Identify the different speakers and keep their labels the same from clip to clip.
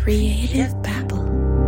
Speaker 1: Creative Babble.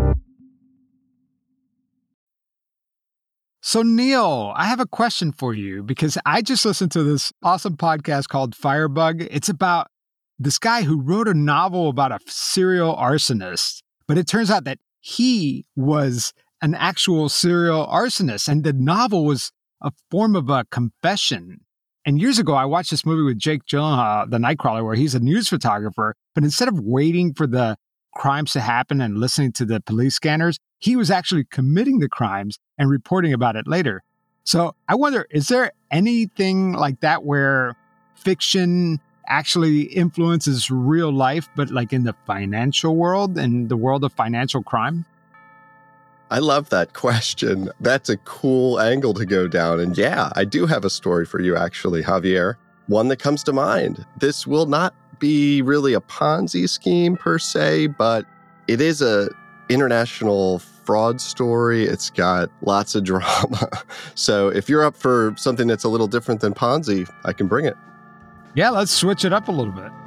Speaker 2: So, Neil, I have a question for you because I just listened to this awesome podcast called Firebug. It's about this guy who wrote a novel about a serial arsonist, but it turns out that he was an actual serial arsonist, and the novel was a form of a confession. And years ago, I watched this movie with Jake Gyllenhaal, The Nightcrawler, where he's a news photographer, but instead of waiting for the crimes to happen and listening to the police scanners, he was actually committing the crimes and reporting about it later. So I wonder, is there anything like that where fiction actually influences real life, but like in the financial world and the world of financial crime?
Speaker 3: I love that question. That's a cool angle to go down. And yeah, I do have a story for you, actually, Javier. One that comes to mind. This will not be really a Ponzi scheme per se, but it is a international fraud story. It's got lots of drama. So if you're up for something that's a little different than Ponzi, I can bring it.
Speaker 2: Yeah, let's switch it up a little bit.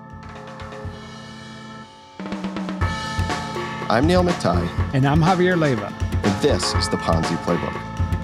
Speaker 3: I'm Neil McTighe.
Speaker 2: And I'm Javier Leiva.
Speaker 3: And this is the Ponzi Playbook.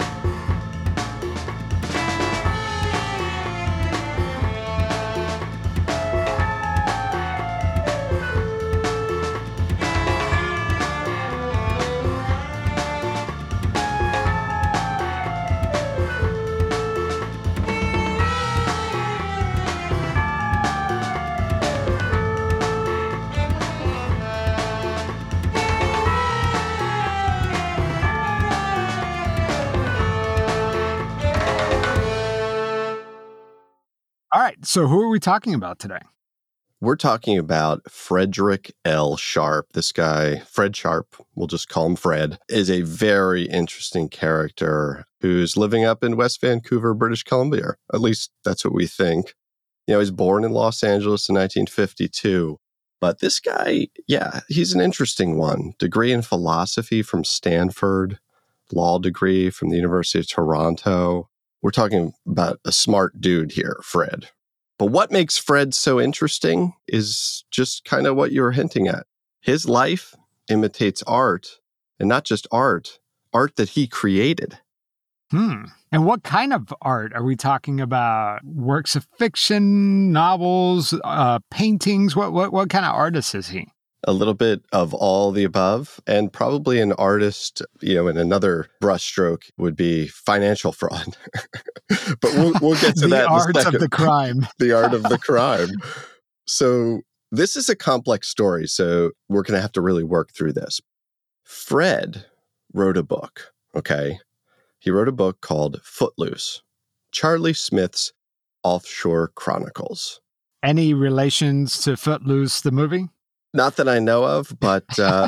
Speaker 2: All right, so who are we talking about today?
Speaker 3: We're talking about Frederick L. Sharp. This guy, Fred Sharp, we'll just call him Fred, is a very interesting character who's living up in West Vancouver, British Columbia. At least that's what we think. You know, he's born in Los Angeles in 1952. But this guy, yeah, he's an interesting one. Degree in philosophy from Stanford, law degree from the University of Toronto. We're talking about a smart dude here, Fred. But what makes Fred so interesting is just kind of what you were hinting at. His life imitates art, and not just art that he created.
Speaker 2: And what kind of art are we talking about? Works of fiction, novels, paintings? What kind of artist is he?
Speaker 3: A little bit of all the above, and probably an artist, in another brushstroke would be financial fraud. But we'll get to that in a second.
Speaker 2: The art of the crime.
Speaker 3: The art of the crime. So this is a complex story, so we're going to have to really work through this. Fred wrote a book, okay? He wrote a book called Footloose, Charlie Smith's Offshore Chronicles. Any
Speaker 2: relations to Footloose, the movie?
Speaker 3: Not that I know of, but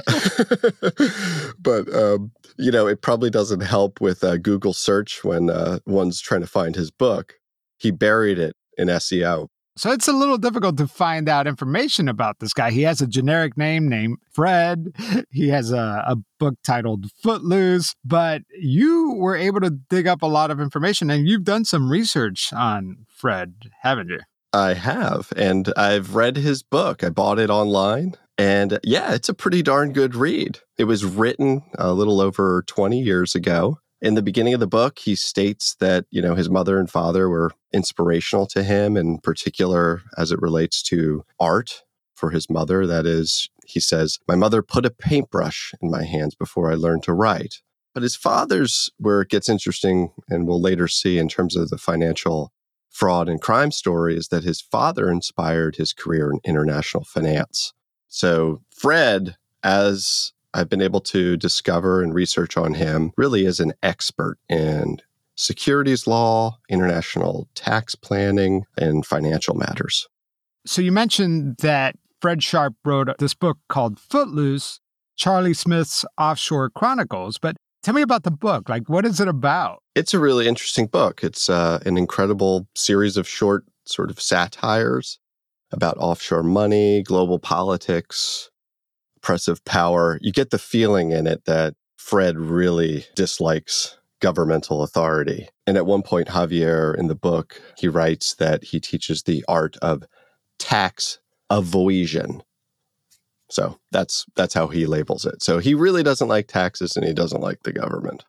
Speaker 3: it probably doesn't help with a Google search when one's trying to find his book. He buried it in SEO.
Speaker 2: So it's a little difficult to find out information about this guy. He has a generic name named Fred. He has a book titled Footloose, but you were able to dig up a lot of information, and you've done some research on Fred, haven't you?
Speaker 3: I have, and I've read his book. I bought it online, and yeah, it's a pretty darn good read. It was written a little over 20 years ago. In the beginning of the book, he states that, his mother and father were inspirational to him, in particular as it relates to art for his mother. That is, he says, "My mother put a paintbrush in my hands before I learned to write." But his father's, where it gets interesting, and we'll later see in terms of the financial fraud and crime story, is that his father inspired his career in international finance. So Fred, as I've been able to discover and research on him, really is an expert in securities law, international tax planning, and financial matters.
Speaker 2: So you mentioned that Fred Sharp wrote this book called Footloose, Charlie Smith's Offshore Chronicles, but tell me about the book. Like, what is it about?
Speaker 3: It's a really interesting book. It's an incredible series of short sort of satires about offshore money, global politics, oppressive power. You get the feeling in it that Fred really dislikes governmental authority. And at one point, Javier, in the book, he writes that he teaches the art of tax avoidance. So that's how he labels it. So he really doesn't like taxes and he doesn't like the government.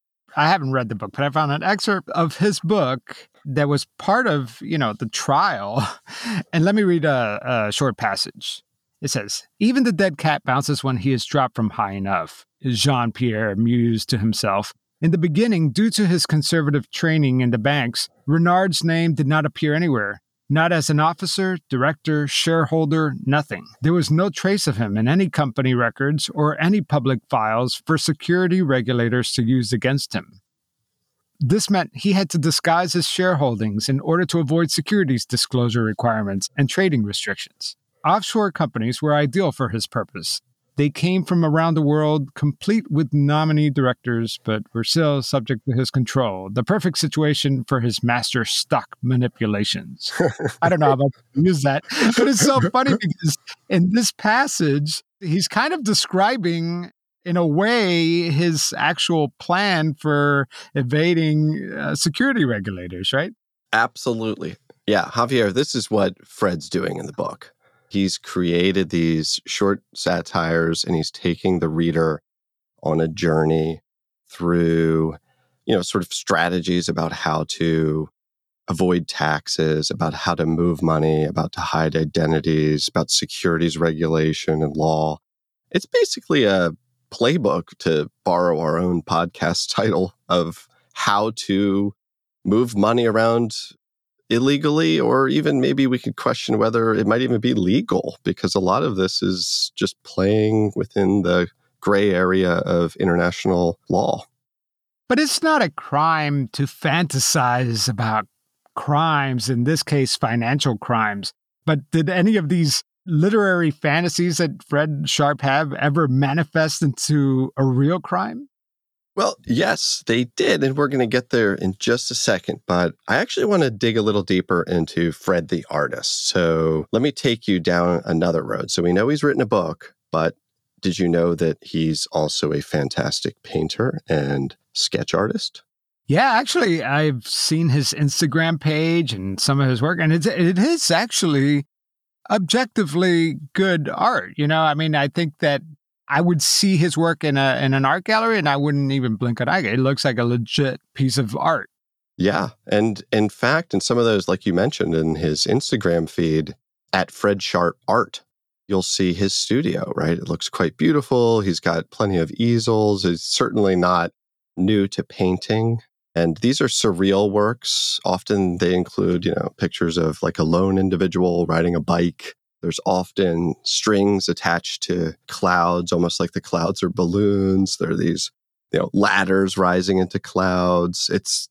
Speaker 2: I haven't read the book, but I found an excerpt of his book that was part of, the trial. And let me read a short passage. It says, "Even the dead cat bounces when he is dropped from high enough," Jean-Pierre mused to himself. In the beginning, due to his conservative training in the banks, Renard's name did not appear anywhere. Not as an officer, director, shareholder, nothing. There was no trace of him in any company records or any public files for security regulators to use against him. This meant he had to disguise his shareholdings in order to avoid securities disclosure requirements and trading restrictions. Offshore companies were ideal for his purpose. They came from around the world, complete with nominee directors, but were still subject to his control. The perfect situation for his master stock manipulations. I don't know how about to use that, but it's so funny because in this passage, he's kind of describing, in a way, his actual plan for evading security regulators, right?
Speaker 3: Absolutely. Yeah, Javier, this is what Fred's doing in the book. He's created these short satires and he's taking the reader on a journey through, sort of strategies about how to avoid taxes, about how to move money, about to hide identities, about securities regulation and law. It's basically a playbook, to borrow our own podcast title, of how to move money around illegally, or even maybe we could question whether it might even be legal, because a lot of this is just playing within the gray area of international law.
Speaker 2: But it's not a crime to fantasize about crimes, in this case, financial crimes. But did any of these literary fantasies that Fred Sharpe have ever manifest into a real crime?
Speaker 3: Well, yes, they did, and we're going to get there in just a second, but I actually want to dig a little deeper into Fred the artist. So let me take you down another road. So we know he's written a book, but did you know that he's also a fantastic painter and sketch artist?
Speaker 2: Yeah, actually, I've seen his Instagram page and some of his work, and it is actually objectively good art. I think that I would see his work in an art gallery and I wouldn't even blink an eye. It looks like a legit piece of art.
Speaker 3: Yeah. And in fact, in some of those, like you mentioned, in his Instagram feed, at Fred Sharpe Art, you'll see his studio, right? It looks quite beautiful. He's got plenty of easels. He's certainly not new to painting. And these are surreal works. Often they include, pictures of like a lone individual riding a bike. There's often strings attached to clouds, almost like the clouds are balloons. There are these, ladders rising into clouds. It's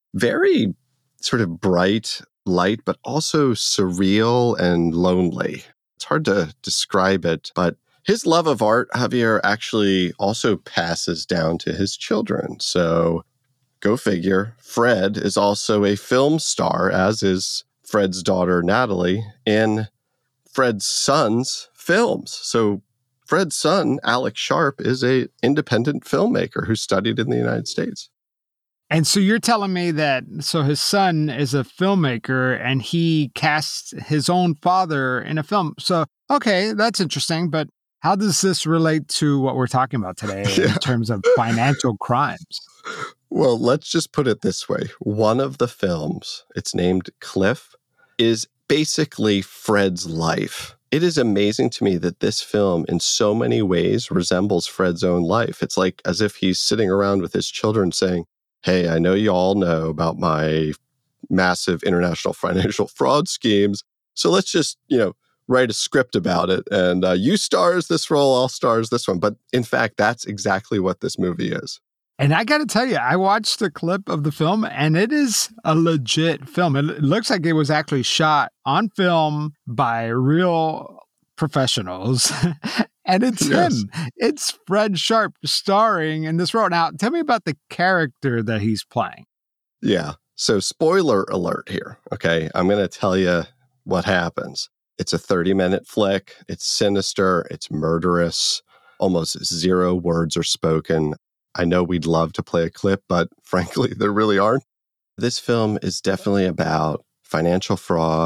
Speaker 3: very sort of bright light, but also surreal and lonely. It's hard to describe it, but his love of art, Javier, actually also passes down to his children. So go figure, Fred is also a film star, as is Fred's daughter, Natalie, in Fred's son's films. So Fred's son, Alex Sharpe, is an independent filmmaker who studied in the United States.
Speaker 2: And so you're telling me that, so his son is a filmmaker and he casts his own father in a film. So, okay, that's interesting. But how does this relate to what we're talking about today in terms of financial crimes?
Speaker 3: Well, let's just put it this way. One of the films, it's named Cliff, is basically Fred's life. It is amazing to me that this film in so many ways resembles Fred's own life. It's like as if he's sitting around with his children saying, hey, I know you all know about my massive international financial fraud schemes. So let's just, write a script about it. And you stars this role, I'll stars this one. But in fact, that's exactly what this movie is.
Speaker 2: And I got to tell you, I watched the clip of the film and it is a legit film. It looks like it was actually shot on film by real professionals. And it's him. It's Fred Sharpe starring in this role. Now, tell me about the character that he's playing.
Speaker 3: Yeah. So spoiler alert here. Okay. I'm going to tell you what happens. It's a 30-minute flick. It's sinister. It's murderous. Almost zero words are spoken. I know we'd love to play a clip, but frankly, there really aren't. This film is definitely about financial fraud,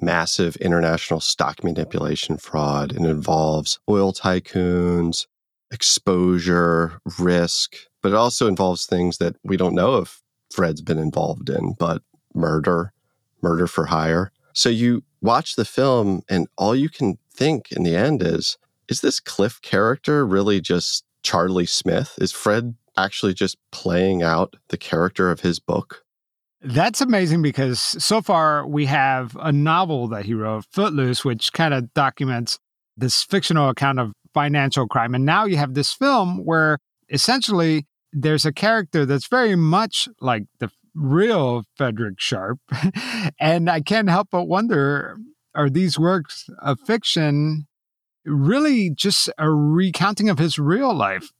Speaker 3: massive international stock manipulation fraud. It involves oil tycoons, exposure, risk, but it also involves things that we don't know if Fred's been involved in, but murder for hire. So you watch the film and all you can think in the end is this Cliff character really just Charlie Smith? Is Fred actually just playing out the character of his book?
Speaker 2: That's amazing because so far we have a novel that he wrote, Footloose, which kind of documents this fictional account of financial crime. And now you have this film where essentially there's a character that's very much like the real Frederick Sharp. And I can't help but wonder, are these works of fiction really just a recounting of his real life?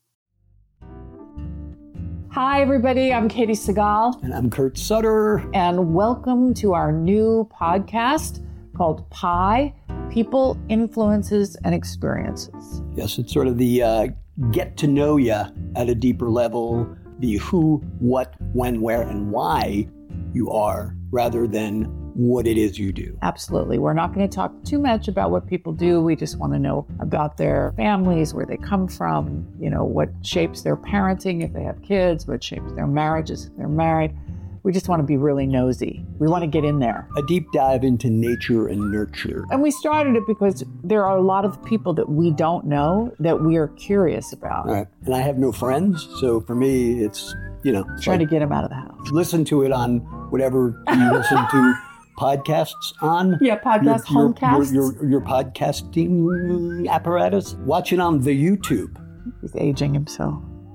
Speaker 1: Hi, everybody. I'm Katie Segal.
Speaker 4: And I'm Kurt Sutter.
Speaker 1: And welcome to our new podcast called Pi, People, Influences, and Experiences.
Speaker 4: Yes, it's sort of the get to know you at a deeper level, the who, what, when, where, and why you are, rather than what it is you do.
Speaker 1: Absolutely. We're not going to talk too much about what people do. We just want to know about their families, where they come from, what shapes their parenting if they have kids, what shapes their marriages if they're married. We just want to be really nosy. We want to get in there.
Speaker 4: A deep dive into nature and nurture.
Speaker 1: And we started it because there are a lot of people that we don't know that we are curious about.
Speaker 4: Right. And I have no friends, so for me, it's,
Speaker 1: trying to get them out of the house.
Speaker 4: Listen to it on whatever you listen to podcasts on.
Speaker 1: Yeah, homecasts.
Speaker 4: Your podcasting apparatus. Watch it on the YouTube.
Speaker 1: He's aging himself.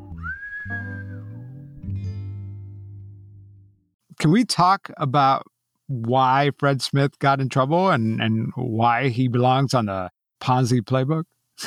Speaker 2: Can we talk about why Fred Smith got in trouble and why he belongs on the Ponzi playbook?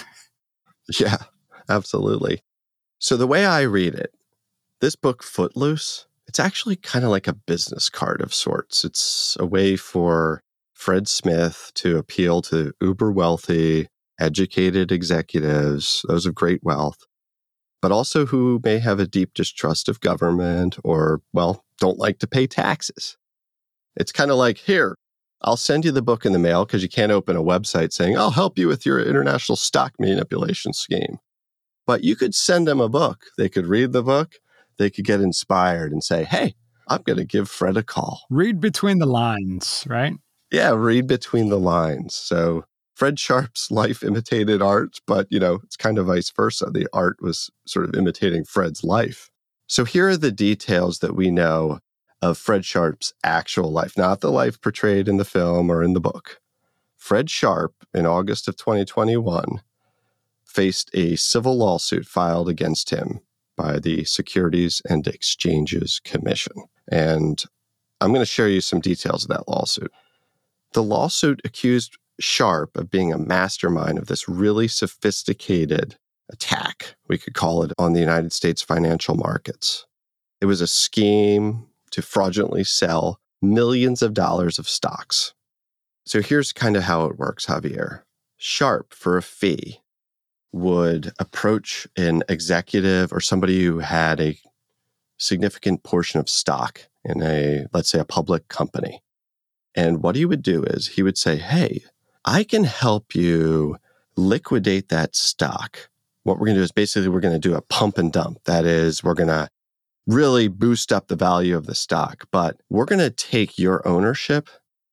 Speaker 3: Yeah, absolutely. So the way I read it, this book, Footloose, it's actually kind of like a business card of sorts. It's a way for Fred Smith to appeal to uber wealthy, educated executives, those of great wealth, but also who may have a deep distrust of government or, don't like to pay taxes. It's kind of like, here, I'll send you the book in the mail because you can't open a website saying, I'll help you with your international stock manipulation scheme. But you could send them a book. They could read the book. They could get inspired and say, hey, I'm going to give Fred a call.
Speaker 2: Read between the lines, right?
Speaker 3: Yeah, read between the lines. So Fred Sharp's life imitated art, but, it's kind of vice versa. The art was sort of imitating Fred's life. So here are the details that we know of Fred Sharp's actual life, not the life portrayed in the film or in the book. Fred Sharp, in August of 2021, faced a civil lawsuit filed against him by the Securities and Exchanges Commission. And I'm going to share you some details of that lawsuit. The lawsuit accused Sharp of being a mastermind of this really sophisticated attack, we could call it, on the United States financial markets. It was a scheme to fraudulently sell millions of dollars of stocks. So here's kind of how it works, Javier. Sharp, for a fee, would approach an executive or somebody who had a significant portion of stock in let's say a public company. And what he would do is he would say, hey, I can help you liquidate that stock. What we're going to do is basically we're going to do a pump and dump. That is, we're going to really boost up the value of the stock, but we're going to take your ownership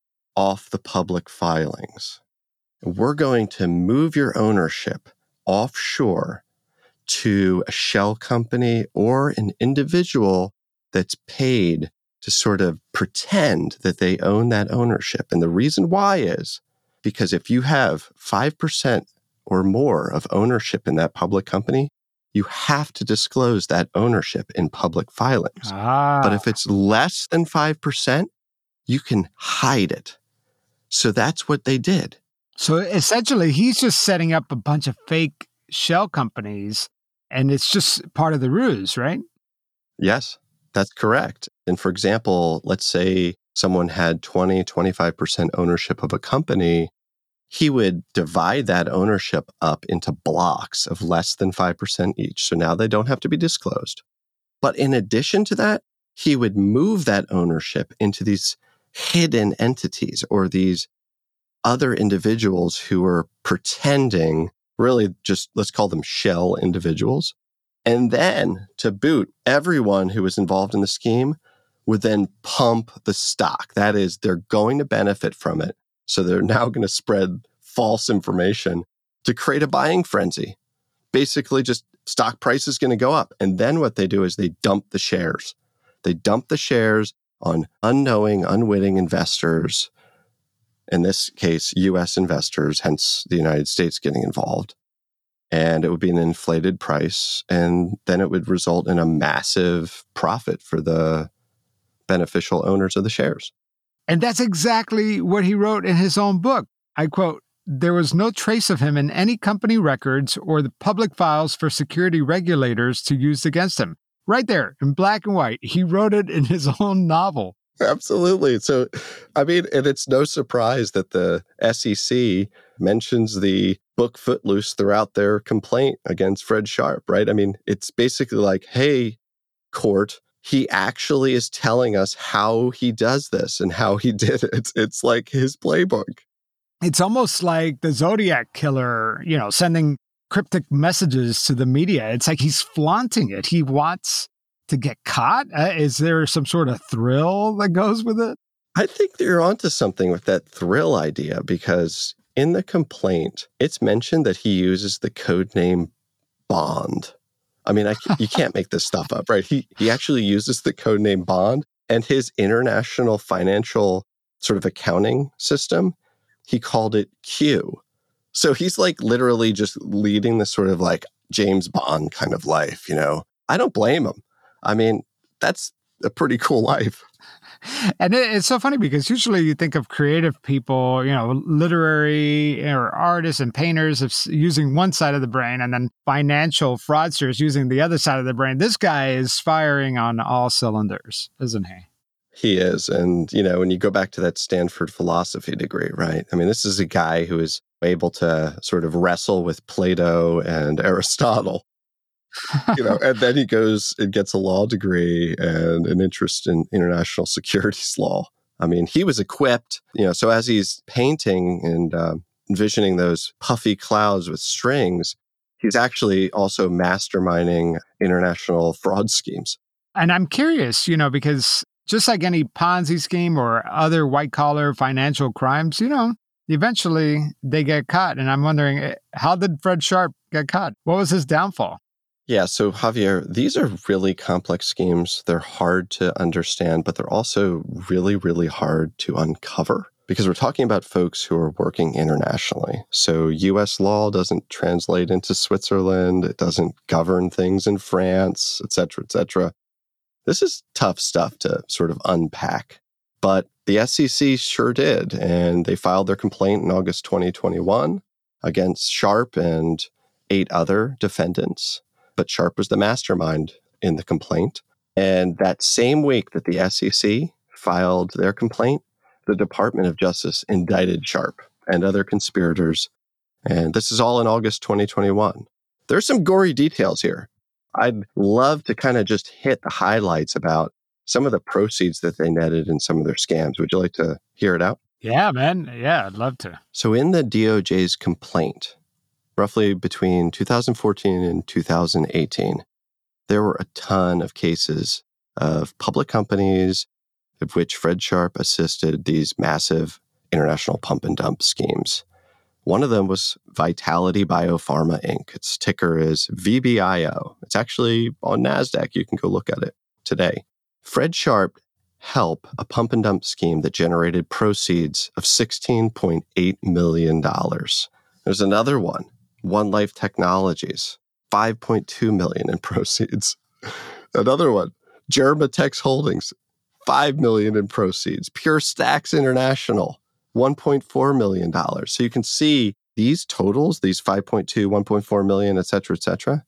Speaker 3: off the public filings. We're going to move your ownership offshore to a shell company or an individual that's paid to sort of pretend that they own that ownership. And the reason why is because if you have 5% or more of ownership in that public company, you have to disclose that ownership in public filings. But if it's less than 5%, you can hide it. So that's what they did.
Speaker 2: So essentially, he's just setting up a bunch of fake shell companies, and it's just part of the ruse, right?
Speaker 3: Yes, that's correct. And for example, let's say someone had 20, 25% ownership of a company. He would divide that ownership up into blocks of less than 5% each. So now they don't have to be disclosed. But in addition to that, he would move that ownership into these hidden entities or these other individuals who were pretending, really just let's call them shell individuals. And then to boot, everyone who was involved in the scheme would then pump the stock. That is, they're going to benefit from it. So they're now going to spread false information to create a buying frenzy. Basically, just stock price is going to go up. And then what they do is they dump the shares. They dump the shares on unknowing, unwitting investors. In this case, U.S. investors, hence the United States getting involved. And it would be an inflated price. And then it would result in a massive profit for the beneficial owners of the shares.
Speaker 2: And that's exactly what he wrote in his own book. I quote, "There was no trace of him in any company records or the public files for security regulators to use against him." Right there, in black and white. He wrote it in his own novel.
Speaker 3: Absolutely. So, I mean, and it's no surprise that the SEC mentions the book Footloose throughout their complaint against Fred Sharp, right? I mean, it's basically like, hey, court, he actually is telling us how he does this and how he did it. It's like his playbook.
Speaker 2: It's almost like the Zodiac killer, sending cryptic messages to the media. It's like he's flaunting it. He wants to get caught. Is there some sort of thrill that goes with it?
Speaker 3: I think you're onto something with that thrill idea, because in the complaint, it's mentioned that he uses the code name Bond. I mean, you can't make this stuff up, right? He actually uses the code name Bond, and his international financial sort of accounting system, he called it Q. So he's like literally just leading this sort of like James Bond kind of life, I don't blame him. I mean, that's a pretty cool life.
Speaker 2: And it's so funny because usually you think of creative people, literary or artists and painters of using one side of the brain, and then financial fraudsters using the other side of the brain. This guy is firing on all cylinders, isn't he?
Speaker 3: He is. And, when you go back to that Stanford philosophy degree, right? I mean, this is a guy who is able to sort of wrestle with Plato and Aristotle. And then he goes and gets a law degree and an interest in international securities law. I mean, he was equipped, so as he's painting and envisioning those puffy clouds with strings, he's actually also masterminding international fraud schemes.
Speaker 2: And I'm curious, because just like any Ponzi scheme or other white-collar financial crimes, eventually they get caught. And I'm wondering, how did Fred Sharp get caught? What was his downfall?
Speaker 3: Yeah, so Javier, these are really complex schemes. They're hard to understand, but they're also really, really hard to uncover, because we're talking about folks who are working internationally. So U.S. law doesn't translate into Switzerland. It doesn't govern things in France, et cetera, et cetera. This is tough stuff to sort of unpack. But the SEC sure did, and they filed their complaint in August 2021 against Sharp and 8 other defendants. But Sharp was the mastermind in the complaint. And that same week that the SEC filed their complaint, the Department of Justice indicted Sharp and other conspirators. And this is all in August 2021. There's some gory details here. I'd love to kind of just hit the highlights about some of the proceeds that they netted in some of their scams. Would you like to hear it out?
Speaker 2: Yeah, man. Yeah, I'd love to.
Speaker 3: So in the DOJ's complaint, roughly between 2014 and 2018, there were a ton of cases of public companies of which Fred Sharp assisted these massive international pump and dump schemes. One of them was Vitality Biopharma Inc. Its ticker is VBIO. It's actually on NASDAQ. You can go look at it today. Fred Sharp helped a pump and dump scheme that generated proceeds of $16.8 million. There's another one, One Life Technologies, $5.2 million in proceeds. Another one, Germatex Holdings, $5 million in proceeds. Pure Stacks International, $1.4 million. So you can see these totals, these 5.2, 1.4 million, et cetera,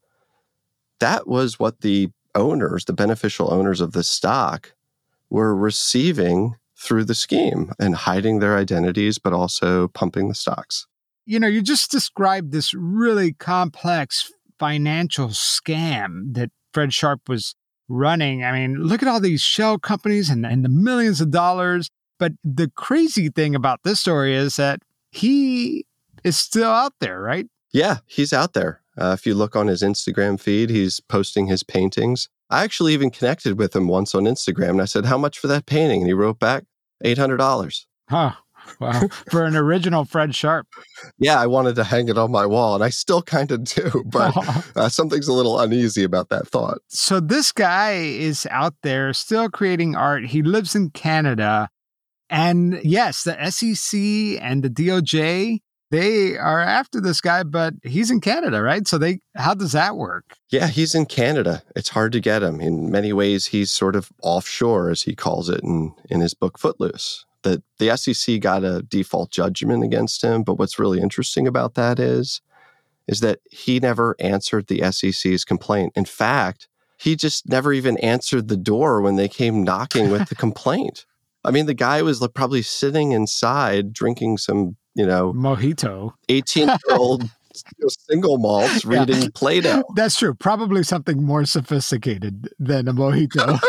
Speaker 3: that was what the owners, the beneficial owners of the stock, were receiving through the scheme and hiding their identities, but also pumping the stocks.
Speaker 2: You just described this really complex financial scam that Fred Sharp was running. I mean, look at all these shell companies and the millions of dollars. But the crazy thing about this story is that he is still out there, right?
Speaker 3: Yeah, he's out there. If you look on his Instagram feed, he's posting his paintings. I actually even connected with him once on Instagram, and I said, how much for that painting? And he wrote back, $800.
Speaker 2: Huh. Wow. For an original Fred Sharp.
Speaker 3: Yeah, I wanted to hang it on my wall, and I still kind of do, but something's a little uneasy about that thought.
Speaker 2: So this guy is out there still creating art. He lives in Canada. And yes, the SEC and the DOJ, they are after this guy, but he's in Canada, right? So how does that work?
Speaker 3: Yeah, he's in Canada. It's hard to get him. In many ways, he's sort of offshore, as he calls it in his book, Footloose. The SEC got a default judgment against him, but what's really interesting about that is that he never answered the SEC's complaint. In fact, he just never even answered the door when they came knocking with the complaint. I mean, the guy was probably sitting inside drinking some,
Speaker 2: mojito,
Speaker 3: 18-year-old single malts reading Plato.
Speaker 2: That's true. Probably something more sophisticated than a mojito.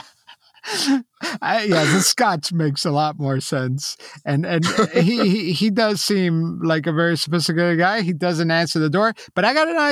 Speaker 2: The Scotch makes a lot more sense, and he does seem like a very sophisticated guy. He doesn't answer the door, but I got an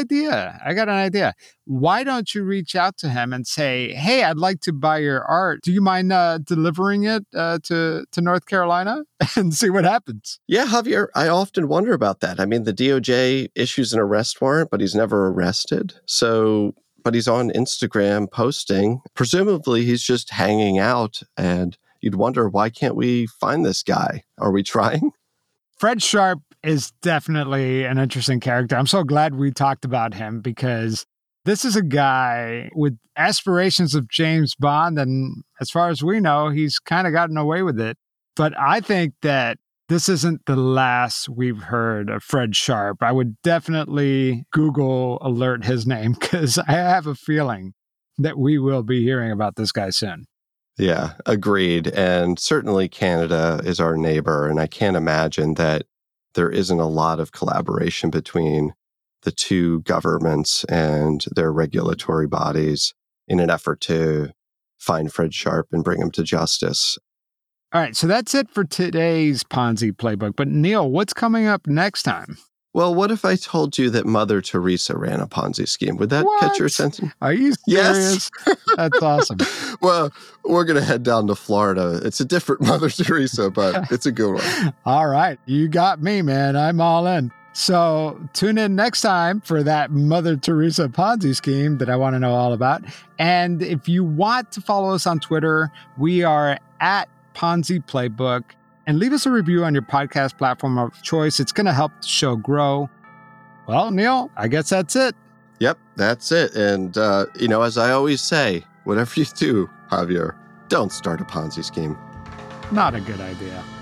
Speaker 2: idea. Why don't you reach out to him and say, "Hey, I'd like to buy your art. Do you mind delivering it to North Carolina and see what happens?"
Speaker 3: Yeah, Javier, I often wonder about that. I mean, the DOJ issues an arrest warrant, but he's never arrested. But he's on Instagram posting. Presumably, he's just hanging out, and you'd wonder, why can't we find this guy? Are we trying?
Speaker 2: Fred Sharp is definitely an interesting character. I'm so glad we talked about him because this is a guy with aspirations of James Bond, and as far as we know, he's kind of gotten away with it. But I think that this isn't the last we've heard of Fred Sharp. I would definitely Google alert his name because I have a feeling that we will be hearing about this guy soon.
Speaker 3: Yeah, agreed. And certainly Canada is our neighbor. And I can't imagine that there isn't a lot of collaboration between the two governments and their regulatory bodies in an effort to find Fred Sharp and bring him to justice.
Speaker 2: All right, so that's it for today's Ponzi Playbook. But Neil, what's coming up next time?
Speaker 3: Well, what if I told you that Mother Teresa ran a Ponzi scheme? Would that catch your attention?
Speaker 2: Are you serious? Yes. That's awesome.
Speaker 3: Well, we're going to head down to Florida. It's a different Mother Teresa, but it's a good one.
Speaker 2: All right. You got me, man. I'm all in. So tune in next time for that Mother Teresa Ponzi scheme that I want to know all about. And if you want to follow us on Twitter, we are at Ponzi Playbook, and leave us a review on your podcast platform of choice. It's going to help the show grow. Well, Neil, I guess that's it.
Speaker 3: Yep, that's it. And, as I always say, whatever you do, Javier, don't start a Ponzi scheme.
Speaker 2: Not a good idea.